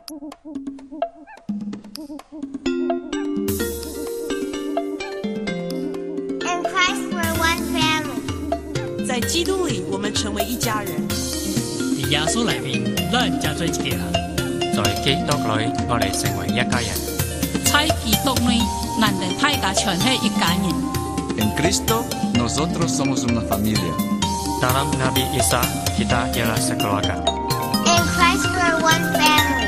In Christ we're one family. 在基督里，我们成为一家人。 在耶穌裏面，咱就做一家人。 在基督裏，我哋成為一家人。 在基督裏，咱哋大家全係一家人。 En Cristo, nosotros somos una familia. Dalam Nabi Isa, kita ialah sekeluarga. In Christ we're one family.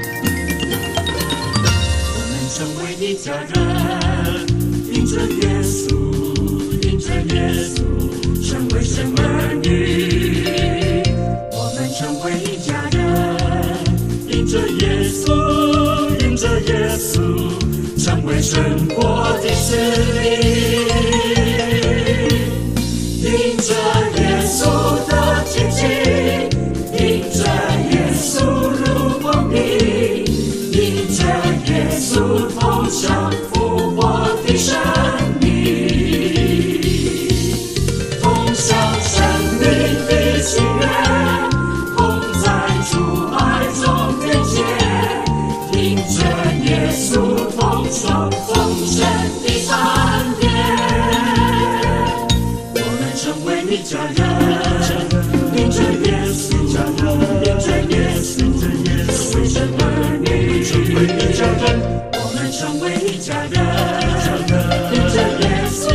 我们成为一家人，因着耶稣，因着耶稣，成为神儿女。我们成为一家人，因着耶稣，因着耶稣，成为神国的子民。因着耶稣的接近，因着耶稣入光明，因着耶稣同享复活的生命，同享生命的喜悦，同在主爱中连结，因着耶稣同享丰盛的恩典。成为一家人，因着耶稣，因着耶稣，成为神儿女，成为一家人。我们成为一家人，因着耶稣，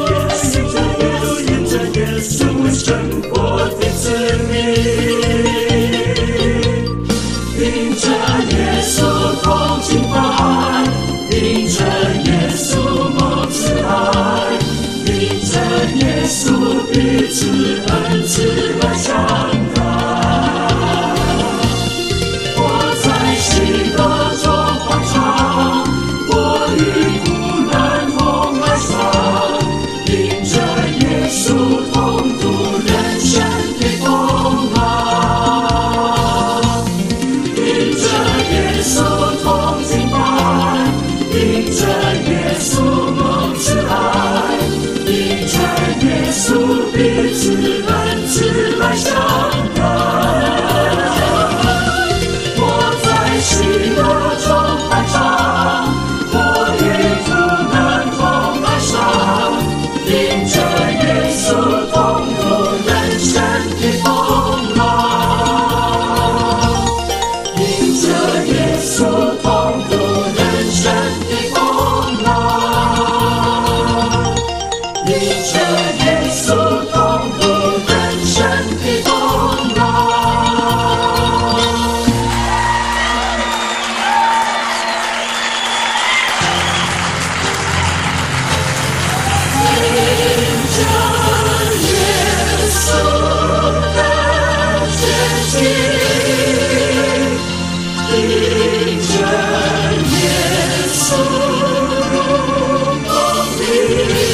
因着耶稣，成为神国的子民。因着耶稣同敬拜，因着耶稣蒙慈爱。因着耶稣彼此恩慈来相待，我在喜乐中欢唱，我与苦难同哀伤，因着耶稣同度人生的风浪，因着耶稣同敬拜，因着耶稣蒙慈爱。因着耶稣彼此恩慈来相待，我在喜乐中欢唱，我与苦难同哀伤，因着耶稣同度人生的风浪，因着耶稣同度人生的风浪。因着耶稣同度人生的风浪，因着耶稣的接近，因着耶稣入光明。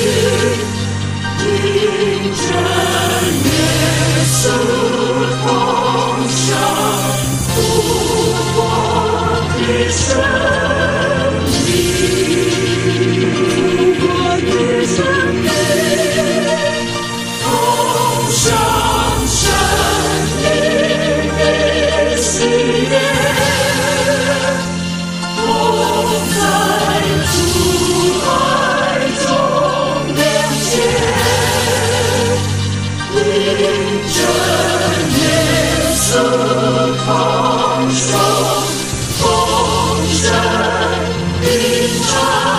因着耶稣同享复活的生命，复活的生命，同享生命的喜悦，同在主爱中连结。因着耶稣同受丰盛的恩。